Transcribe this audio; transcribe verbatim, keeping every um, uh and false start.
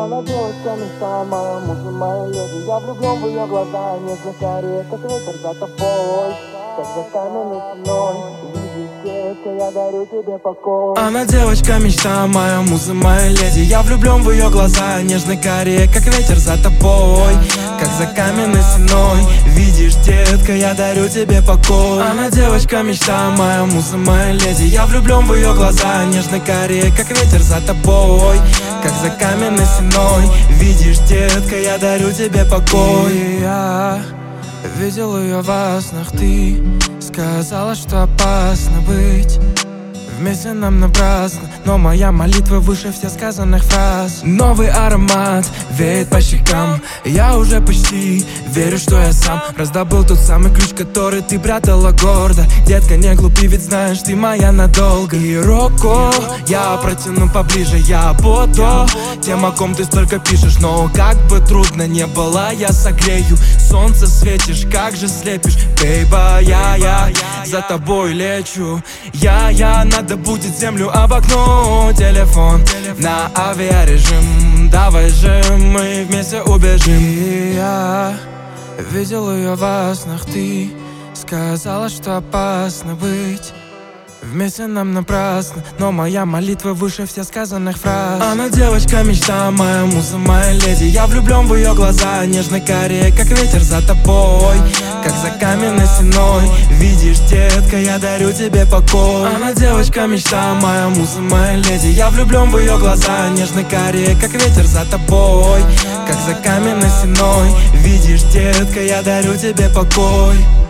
Она девочка мечта моя, муза моя леди. Я влюблен в ее глаза, нежно карие, как ветер за тобой. Как за каменной стеной, видишь, детка, я дарю тебе покой. Она девочка мечта моя, муза моя леди. Я влюблен в ее глаза, нежно карие, как ветер за тобой. Как за каменной стеной, видишь, детка, я дарю тебе покой. Она девочка мечта моя, муза моя леди. Я влюблен в ее глаза, нежно карие, как ветер за тобой. Как за каменной стеной, видишь, детка, я дарю тебе покой. И я видел ее во снах, ты сказала, что опасно быть вместе нам напрасно, но моя молитва выше всех сказанных фраз. Новый аромат веет по щекам, я уже почти верю, что я сам раздобыл тот самый ключ, который ты прятала гордо. Детка, не глупи, ведь знаешь, ты моя надолго. И руку я протяну поближе, я буду тем, о ком ты столько пишешь. Но как бы трудно не было, я согрею. Солнце светишь, как же слепишь, бейба, я, я за тобой лечу. Я, я, надо будет землю обогнуть. Телефон на авиарежим, давай же мы вместе убежим. И я видел ее во снах, ты сказала, что опасно быть вместе нам напрасно, но моя молитва выше всех сказанных фраз. Она девочка мечта моя, муза моя леди. Я влюблен в ее глаза, нежно карие, как ветер за тобой. Как за каменной стеной, видишь, детка, я дарю тебе покой. Она девочка мечта моя, муза моя леди. Я влюблен в ее глаза, нежно карие, как ветер за тобой. Как за каменной стеной, видишь, детка, я дарю тебе покой.